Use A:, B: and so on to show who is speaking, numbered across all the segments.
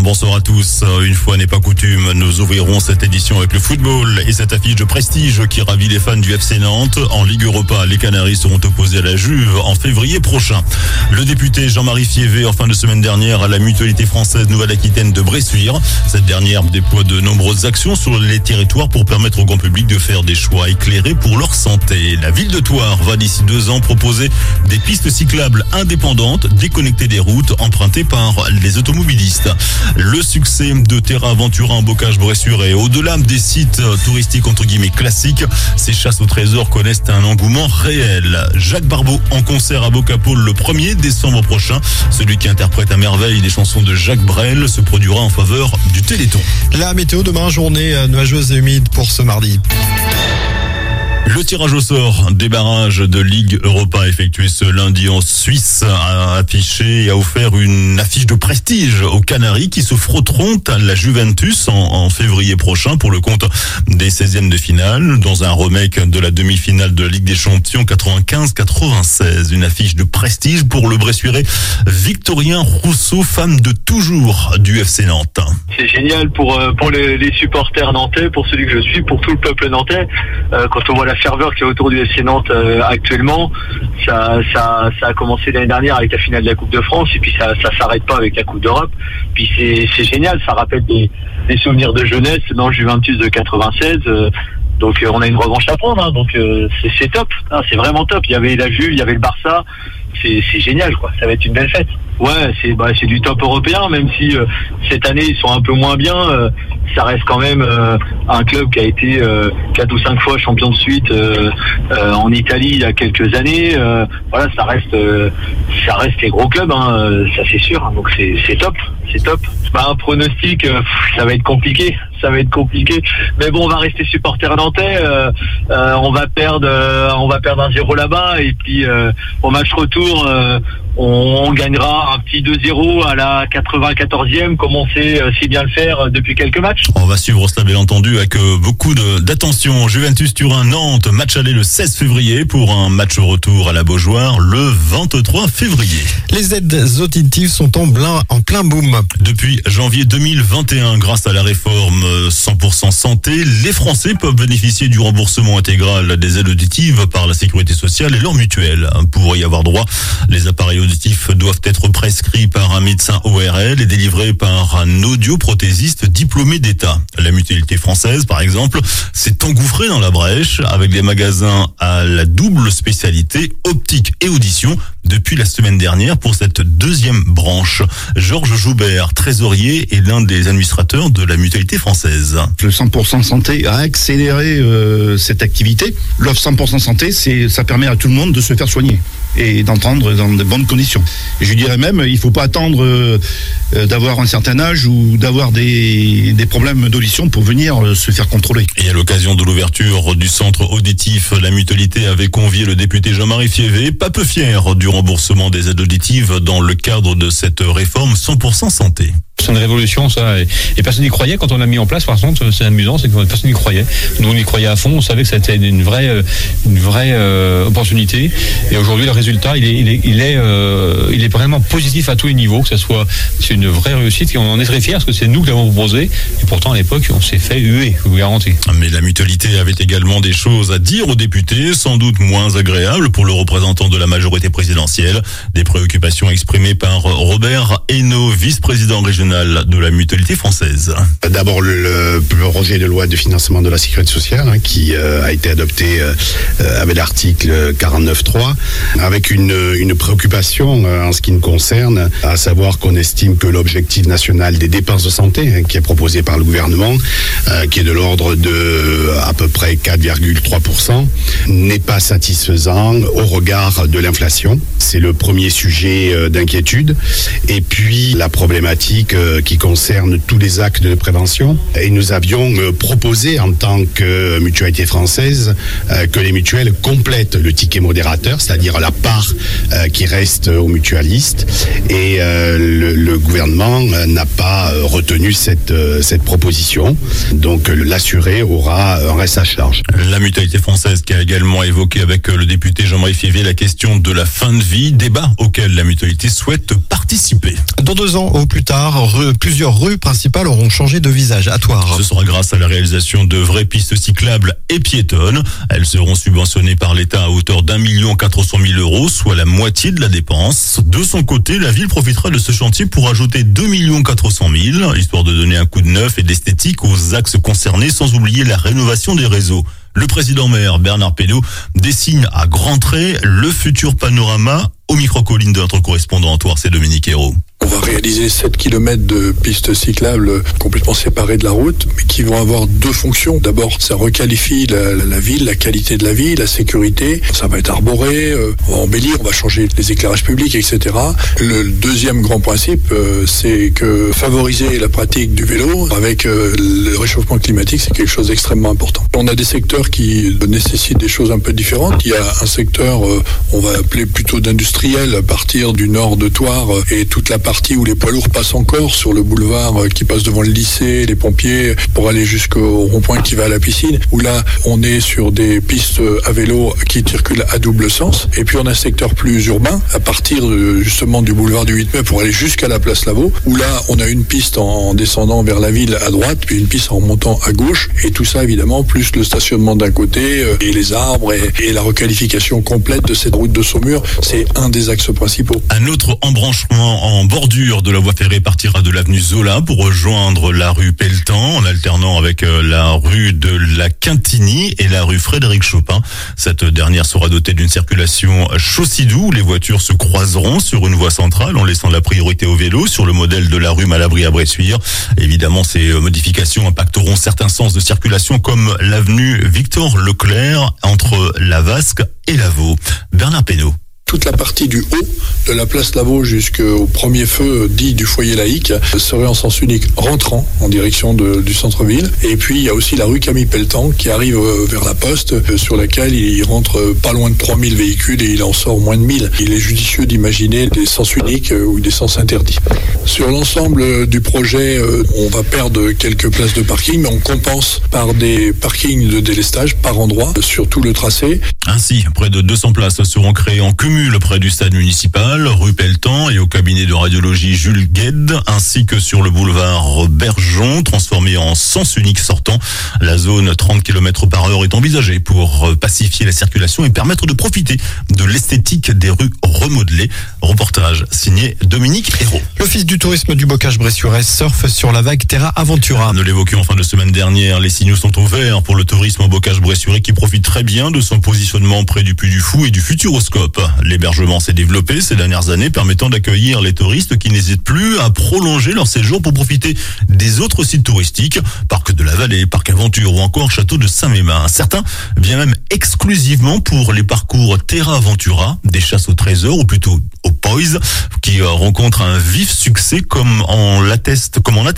A: bonsoir à tous. Une fois n'est pas coutume, nous ouvrirons cette édition avec le football et cette affiche de prestige qui ravit les fans du FC Nantes. En Ligue Europa, les Canaries seront opposés à la Juve en février prochain. Le député Jean-Marie Fievé, en fin de semaine dernière, à la Mutualité française Nouvelle-Aquitaine de Bressuire. Cette dernière déploie de nombreuses actions sur les territoires pour permettre au grand public de faire des choix éclairés pour leur santé. La ville de Thouars va d'ici 2 ans proposer des pistes cyclables indépendantes, déconnectées des routes empruntées par les automobilistes. Le succès de Terra Aventura en Bocage-Bressuire et au-delà des sites touristiques entre guillemets classiques, ces chasses au trésor connaissent un engouement réel. Jacques Barbeau en concert à Bocapole le 1er décembre prochain. Celui qui interprète à merveille les chansons de Jacques Brel se produira en faveur du Téléthon.
B: La météo demain, journée nuageuse et humide pour ce mardi.
A: Le tirage au sort des barrages de Ligue Europa effectué ce lundi en Suisse a affiché et a offert une affiche de prestige aux Canaries qui se frotteront à la Juventus en février prochain pour le compte des 16e de finale dans un remake de la demi-finale de la Ligue des Champions 95-96. Une affiche de prestige pour le Bressuirais Victorien Rousseau, fan de toujours du FC Nantes.
C: C'est génial pour les supporters nantais, pour celui que je suis, pour tout le peuple nantais. Quand on voit la ferveur qu'il y a autour du FC Nantes actuellement, ça a commencé l'année dernière avec la finale de la Coupe de France et puis ça s'arrête pas avec la Coupe d'Europe. Puis c'est génial, ça rappelle des souvenirs de jeunesse dans le Juventus de 96. Donc on a une revanche à prendre, donc c'est top, c'est vraiment top. Il y avait la Juve, il y avait le Barça, c'est génial quoi. Ça va être une belle fête. Ouais, c'est du top européen, même si cette année ils sont un peu moins bien. Ça reste quand même un club qui a été 4 ou 5 fois champion de suite en Italie il y a quelques années. Voilà, ça reste les gros clubs, ça c'est sûr. Donc c'est top. Un pronostic, ça va être compliqué. Mais bon, on va rester supporter nantais. On va perdre 1-0 là-bas et puis au match retour, on gagnera un petit 2-0 à la 94e, comme on sait si bien le faire depuis quelques matchs.
A: On va suivre cela bien entendu avec beaucoup d'attention. Juventus Turin-Nantes, match aller le 16 février pour un match retour à la Beaujoire le 23 février.
B: Les aides auditives sont en plein boom.
A: Depuis janvier 2021, grâce à la réforme 100% santé, les Français peuvent bénéficier du remboursement intégral des aides auditives par la Sécurité sociale et leur mutuelle. Pour y avoir droit, les appareils auditifs doivent être prescrits par un médecin ORL et délivrés par un audioprothésiste diplômé d'État. La Mutualité française, par exemple, s'est engouffrée dans la brèche avec des magasins à la double spécialité optique et audition depuis la semaine dernière pour cette deuxième branche. Georges Joubert, trésorier, est l'un des administrateurs de la Mutualité française.
D: Le 100% santé a accéléré cette activité. L'offre 100% santé, ça permet à tout le monde de se faire soigner et d'entendre dans de bonnes conditions. Et je dirais même, il ne faut pas attendre d'avoir un certain âge ou d'avoir des problèmes d'audition pour venir se faire contrôler.
A: Et à l'occasion de l'ouverture du centre auditif, la Mutualité avait convié le député Jean-Marie Fievé, pas peu fier du remboursement des aides auditives dans le cadre de cette réforme 100% santé.
E: C'est une révolution, ça, et personne n'y croyait quand on l'a mis en place. Par contre, c'est amusant, c'est que personne n'y croyait. Nous, on y croyait à fond, on savait que c'était une vraie opportunité. Et aujourd'hui, le résultat, il est vraiment positif à tous les niveaux. C'est une vraie réussite. Et on en est très fiers parce que c'est nous qui l'avons proposé. Et pourtant, à l'époque, on s'est fait huer, je vous garantis.
A: Mais la Mutualité avait également des choses à dire aux députés, sans doute moins agréables pour le représentant de la majorité présidentielle. Des préoccupations exprimées par Robert Hainaut, vice-président régional de la Mutualité française.
F: D'abord le projet de loi de financement de la sécurité sociale qui a été adopté avec l'article 49.3 avec une préoccupation en ce qui nous concerne, à savoir qu'on estime que l'objectif national des dépenses de santé qui est proposé par le gouvernement, qui est de l'ordre de à peu près 4,3%, n'est pas satisfaisant au regard de l'inflation. C'est le premier sujet d'inquiétude. Et puis la problématique qui concerne tous les actes de prévention. Et nous avions proposé en tant que mutualité française que les mutuelles complètent le ticket modérateur, c'est-à-dire la part qui reste aux mutualistes. Et le gouvernement n'a pas retenu cette proposition. Donc l'assuré aura un reste à charge.
A: La Mutualité française qui a également évoqué avec le député Jean-Marie Fievé la question de la fin de vie, débat auquel la Mutualité souhaite participer.
B: Dans 2 ans au plus tard, plusieurs rues principales auront changé de visage. À toi.
A: Ce sera grâce à la réalisation de vraies pistes cyclables et piétonnes. Elles seront subventionnées par l'État à hauteur d'1 400 000 €, soit la moitié de la dépense. De son côté, la ville profitera de ce chantier pour ajouter 2 400 000 €, histoire de donner un coup de neuf et d'esthétique aux axes concernés, sans oublier la rénovation des réseaux. Le président-maire Bernard Pénaud dessine à grands traits le futur panorama au micro-colline de notre correspondant Antoine, c'est Dominique Hérault.
G: On va réaliser 7 km de pistes cyclables complètement séparées de la route, mais qui vont avoir deux fonctions. D'abord, ça requalifie la ville, la qualité de la vie, la sécurité. Ça va être arboré, on va embellir, on va changer les éclairages publics, etc. Le deuxième grand principe, c'est que favoriser la pratique du vélo avec le réchauffement climatique, c'est quelque chose d'extrêmement important. On a des secteurs qui nécessitent des choses un peu différentes. Il y a un secteur, on va appeler plutôt d'industriel, à partir du nord de Thouars et toute la partie où les poids lourds passent encore sur le boulevard qui passe devant le lycée, les pompiers, pour aller jusqu'au rond-point qui va à la piscine, où là, on est sur des pistes à vélo qui circulent à double sens. Et puis on a un secteur plus urbain, à partir justement du boulevard du 8 mai pour aller jusqu'à la place Lavaux, où là, on a une piste en descendant vers la ville à droite, puis une piste en montant à gauche. Et tout ça, évidemment, plus le stationnement d'un côté, et les arbres, et la requalification complète de cette route de Saumur, c'est un des axes principaux.
A: Un autre embranchement en bordure de la voie ferrée partira de l'avenue Zola pour rejoindre la rue Pelletan, en alternant avec la rue de la Quintigny et la rue Frédéric Chopin. Cette dernière sera dotée d'une circulation chaussée-doux où les voitures se croiseront sur une voie centrale en laissant la priorité au vélo, sur le modèle de la rue Malabry à Bressuire. Évidemment, ces modifications impacteront certains sens de circulation comme l'avenue Victor Leclerc entre la Vasque et Lavaux. Bernard Pénaud.
G: Toute la partie du haut de la place Lavaux jusqu'au premier feu dit du foyer laïque serait en sens unique rentrant en direction du centre-ville. Et puis il y a aussi la rue Camille Pelletan qui arrive vers la poste sur laquelle il rentre pas loin de 3000 véhicules et il en sort moins de 1000. Il est judicieux d'imaginer des sens uniques ou des sens interdits. Sur l'ensemble du projet, on va perdre quelques places de parking, mais on compense par des parkings de délestage par endroit sur tout le tracé.
A: Ainsi, près de 200 places seront créées en cumul près du stade municipal, rue Pelletan et au cabinet de radiologie Jules Gued, ainsi que sur le boulevard Bergeon, transformé en sens unique sortant. La zone 30 km/h est envisagée pour pacifier la circulation et permettre de profiter de l'esthétique des rues remodelées. Reportage signé Dominique Hérault.
B: L'Office du tourisme du Bocage bressuirais surfe sur la vague Terra Aventura.
A: Nous l'évoquions en fin de semaine dernière, les signaux sont au vert pour le tourisme au Bocage bressurais qui profite très bien de son positionnement près du Puy du Fou et du Futuroscope. L'hébergement s'est développé ces dernières années, permettant d'accueillir les touristes qui n'hésitent plus à prolonger leur séjour pour profiter des autres sites touristiques, Parc de la Vallée, Parc Aventure ou encore Château de Saint-Mémin. Certains viennent même exclusivement pour les parcours Terra Aventura, des chasses au trésor ou plutôt au Poise, qui rencontrent un vif succès comme en atteste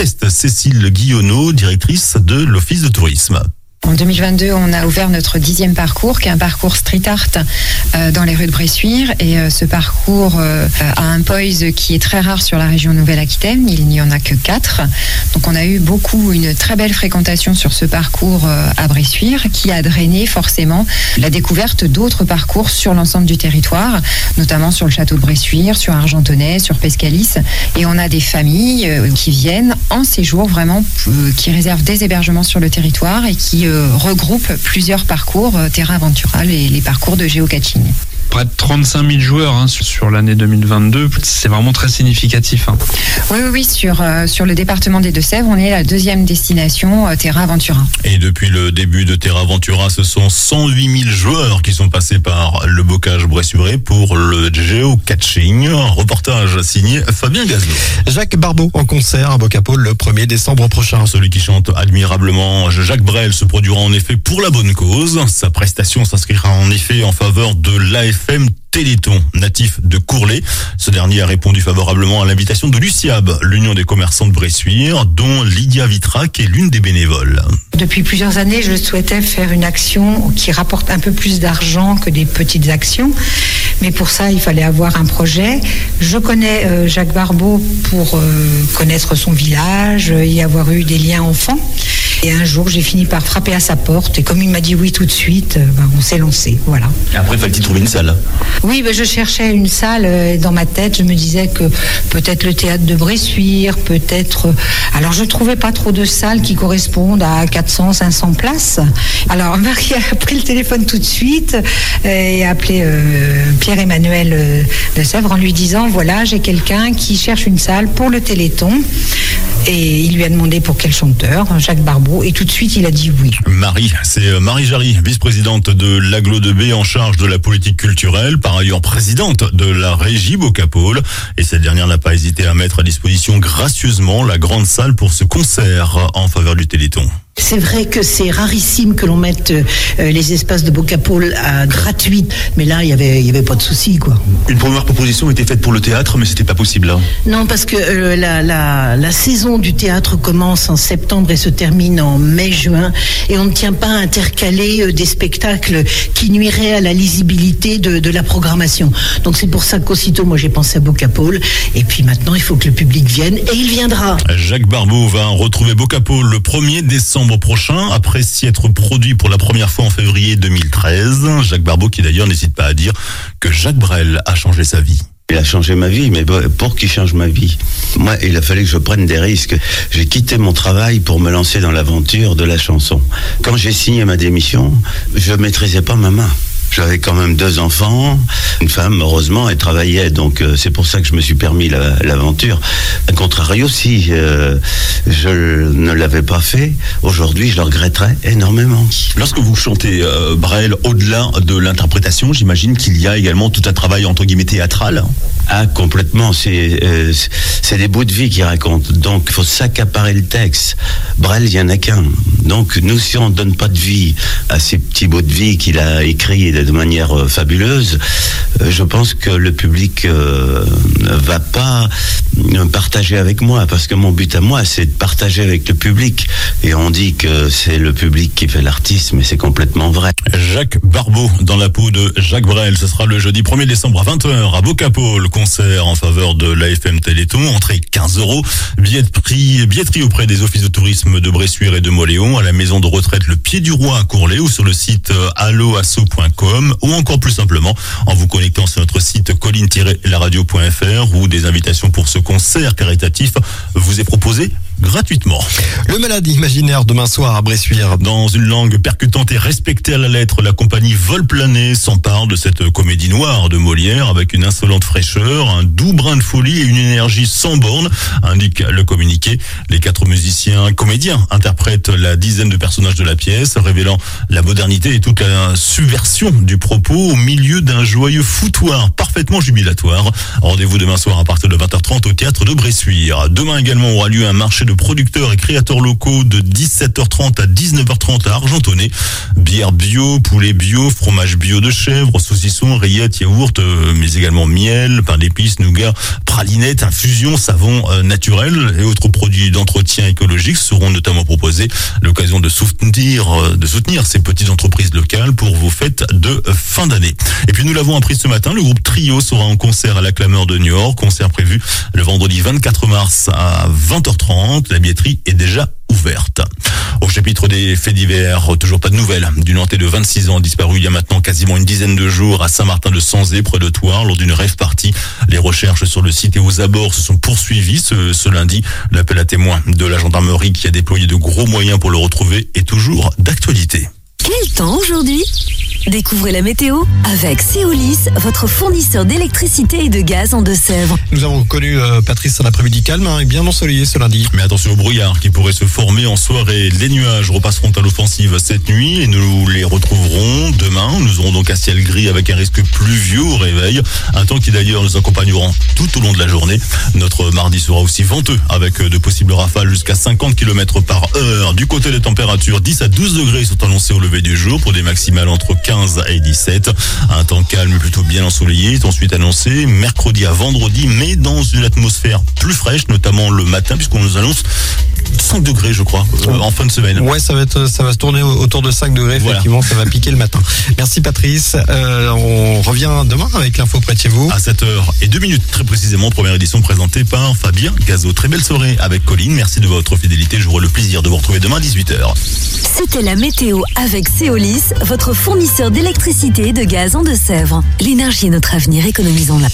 A: Cécile Guillonneau, directrice de l'Office de tourisme.
H: En 2022, on a ouvert notre 10e parcours, qui est un parcours street art dans les rues de Bressuire. Et ce parcours a un poise qui est très rare sur la région Nouvelle-Aquitaine. Il n'y en a que 4. Donc on a eu une très belle fréquentation sur ce parcours à Bressuire, qui a drainé forcément la découverte d'autres parcours sur l'ensemble du territoire, notamment sur le château de Bressuire, sur Argentonais, sur Pescalis. Et on a des familles qui viennent en séjour vraiment, qui réservent des hébergements sur le territoire et qui regroupe plusieurs parcours Terra Aventura et les parcours de géocaching.
I: Près de 35 000 joueurs sur l'année 2022, c'est vraiment très significatif.
H: Oui, sur le département des Deux-Sèvres, on est la 2e destination Terra Aventura.
A: Et depuis le début de Terra Aventura, ce sont 108 000 joueurs qui sont passés par le Bocage bressurais pour le géocaching. Reportage signé Fabien Gazot.
B: Jacques Barbeau en concert à Bocapole le 1er décembre prochain.
A: Celui qui chante admirablement Jacques Brel se produira en effet pour la bonne cause. Sa prestation s'inscrira en effet en faveur de l'AFM Téléthon, natif de Courlay. Ce dernier a répondu favorablement à l'invitation de l'USIAB, l'Union des commerçants de Bressuire, dont Lydia Vitrac est l'une des bénévoles.
J: Depuis plusieurs années, je souhaitais faire une action qui rapporte un peu plus d'argent que des petites actions. Mais pour ça, il fallait avoir un projet. Je connais Jacques Barbeau pour connaître son village, y avoir eu des liens enfants. Et un jour, j'ai fini par frapper à sa porte. Et comme il m'a dit oui tout de suite, on s'est lancé. Voilà.
A: Et après, fallait-il trouver une salle?
J: Oui, je cherchais une salle. Et dans ma tête, je me disais que peut-être le théâtre de Bressuire, peut-être... Alors, je ne trouvais pas trop de salles qui correspondent à 400, 500 places. Alors, Marie a pris le téléphone tout de suite et a appelé Pierre-Emmanuel de Sèvres en lui disant, voilà, j'ai quelqu'un qui cherche une salle pour le Téléthon. Et il lui a demandé pour quel chanteur, Jacques Barbeau, et tout de suite il a dit oui.
A: C'est Marie Jarry, vice-présidente de l'Aglo de B en charge de la politique culturelle, par ailleurs présidente de la régie Boca-Pôle. Et cette dernière n'a pas hésité à mettre à disposition gracieusement la grande salle pour ce concert en faveur du Téléthon.
K: C'est vrai que c'est rarissime que l'on mette les espaces de Boca-Pôle à gratuit, mais là il y avait pas de souci quoi.
A: Une première proposition était faite pour le théâtre, mais c'était pas possible là.
K: Non, parce que la saison du théâtre commence en septembre et se termine en mai-juin, et on ne tient pas à intercaler des spectacles qui nuiraient à la lisibilité de la programmation. Donc c'est pour ça qu'aussitôt moi j'ai pensé à Boca-Pôle, et puis maintenant il faut que le public vienne, et il viendra.
A: Jacques Barbeau va retrouver Boca-Pôle le 1er décembre prochain, après s'y être produit pour la première fois en février 2013. Jacques Barbeau qui d'ailleurs n'hésite pas à dire que Jacques Brel a changé sa vie.
L: Il a changé ma vie, mais pour qu'il change ma vie, moi, il a fallu que je prenne des risques. J'ai quitté mon travail pour me lancer dans l'aventure de la chanson. Quand j'ai signé ma démission, je maîtrisais pas ma main. J'avais quand même 2 enfants, une femme, heureusement, elle travaillait, donc c'est pour ça que je me suis permis l'aventure. A contrario, si je ne l'avais pas fait, aujourd'hui, je le regretterais énormément.
A: Lorsque vous chantez Brel, au-delà de l'interprétation, j'imagine qu'il y a également tout un travail entre guillemets théâtral.
L: Ah, complètement, c'est des bouts de vie qu'il raconte, donc il faut s'accaparer le texte. Brel, il n'y en a qu'un. Donc nous, si on ne donne pas de vie à ces petits bouts de vie qu'il a écrits de manière fabuleuse, je pense que le public va pas partager avec moi, parce que mon but à moi, c'est de partager avec le public. Et on dit que c'est le public qui fait l'artiste, mais c'est complètement vrai.
A: Jacques Barbeau dans la peau de Jacques Brel, ce sera le jeudi 1er décembre à 20h à Boca-Pôle, concert en faveur de l'AFM Téléthon, entrée 15 €, billetterie auprès des offices de tourisme de Bressuire et de Moléon, à la maison de retraite Le Pied du Roi à Courlay, ou sur le site alloasso.com, ou encore plus simplement en vous connectant sur notre site colline-laradio.fr, où des invitations pour ce concert caritatif vous est proposé gratuitement.
B: Le Malade imaginaire demain soir à Bressuire.
A: Dans une langue percutante et respectée à la lettre, la compagnie Vol Plané s'empare de cette comédie noire de Molière avec une insolente fraîcheur, un doux brin de folie et une énergie sans borne, indique le communiqué. Les 4 comédiens interprètent la dizaine de personnages de la pièce, révélant la modernité et toute la subversion du propos au milieu d'un joyeux foutoir parfaitement jubilatoire. Rendez-vous demain soir à partir de 20h30 au théâtre de Bressuire. Demain également aura lieu un marché de producteurs et créateurs locaux de 17h30 à 19h30 à Argentonnet. Bière bio, poulet bio, fromage bio de chèvre, saucisson, rillettes, yaourt, mais également miel, pain d'épices, nougat, pralinettes, infusions, savons naturels et autres produits d'entretien écologique seront notamment proposés. L'occasion de soutenir ces petites entreprises locales pour vos fêtes de fin d'année. Et puis nous l'avons appris ce matin, le groupe Trio sera en concert à la Clameur de Niort, concert prévu le vendredi 24 mars à 20h30. La billetterie est déjà ouverte. Au chapitre des faits divers, toujours pas de nouvelles du Nantais de 26 ans disparu il y a maintenant quasiment une dizaine de jours à Saint-Martin-de-Sanzé, près de Thouars, lors d'une rave party. Les recherches sur le site et aux abords se sont poursuivies ce lundi. L'appel à témoins de la gendarmerie qui a déployé de gros moyens pour le retrouver est toujours d'actualité.
M: Quel temps aujourd'hui ? Découvrez la météo avec Céolis, votre fournisseur d'électricité et de gaz en Deux-Sèvres.
B: Nous avons connu, Patrice, un après-midi calme et bien ensoleillé ce lundi.
A: Mais attention au brouillard qui pourrait se former en soirée. Les nuages repasseront à l'offensive cette nuit et nous les retrouverons demain. Nous aurons donc un ciel gris avec un risque pluvieux au réveil. Un temps qui d'ailleurs nous accompagnera tout au long de la journée. Notre mardi sera aussi venteux avec de possibles rafales jusqu'à 50 km/h. Du côté des températures, 10 à 12 degrés sont annoncés au lever du jour pour des maximales entre 15 et 17. Un temps calme plutôt bien ensoleillé est ensuite annoncé mercredi à vendredi, mais dans une atmosphère plus fraîche, notamment le matin, puisqu'on nous annonce 5 degrés, je crois, en fin de semaine.
B: Ouais, ça va se tourner autour de 5 degrés. Effectivement, ça va piquer le matin. Merci Patrice. On revient demain avec l'info près de chez vous.
A: À 7h02, très précisément, première édition présentée par Fabien Gazot. Très belle soirée avec Colline. Merci de votre fidélité. J'aurai le plaisir de vous retrouver demain à 18h.
M: C'était la météo avec Céolis, votre fournisseur d'électricité et de gaz en Deux-Sèvres. L'énergie est notre avenir, économisons-la.